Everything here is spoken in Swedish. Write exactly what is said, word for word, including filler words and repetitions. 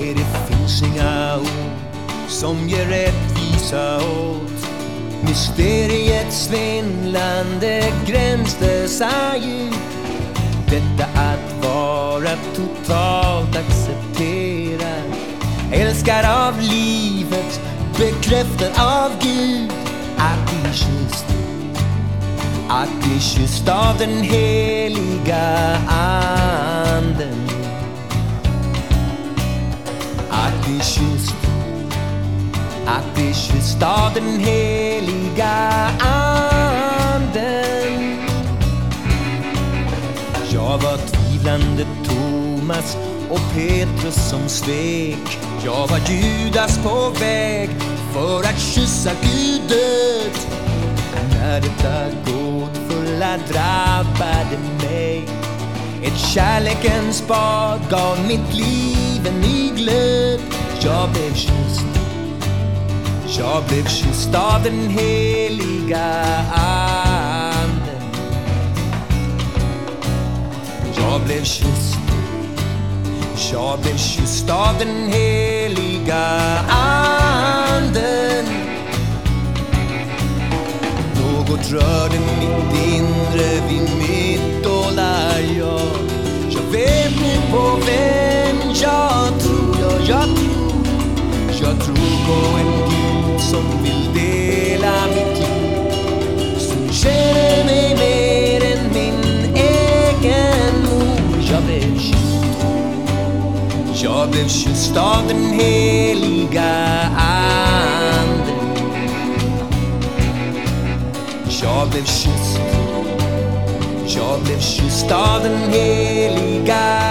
Nej, det finns inga ord som ger rättvisa åt mysteriets svindlande gränslösa djup. Detta att vara totalt accepterad, älskad av livet, bekräftad av Gud. Att bli kysst, att bli kysst av den heliga anden. Att bli kysst, att bli kysst av den heliga anden. Jag var tvivlande Thomas och Petrus som svek. Jag var Judas på väg för att kyssa Gud död. När detta gåtfulla drabbade mig, ett kärlekens bad gav mitt liv en ny glöd. Jag blev kysst, jag blev kysst av den heliga anden. Jag blev kysst, jag blev kysst av den heliga anden. Något rörde mitt inre vid mitt dolda jag. Jag vet nu på vem jag tror, ja, jag tror. Jag tror på en Gud som vill dela mitt liv, som känner mig mer än min egen mor. Jag blev kysst, jag blev kysst av den heliga anden. Jag blev kysst, jag blev kysst av den heliga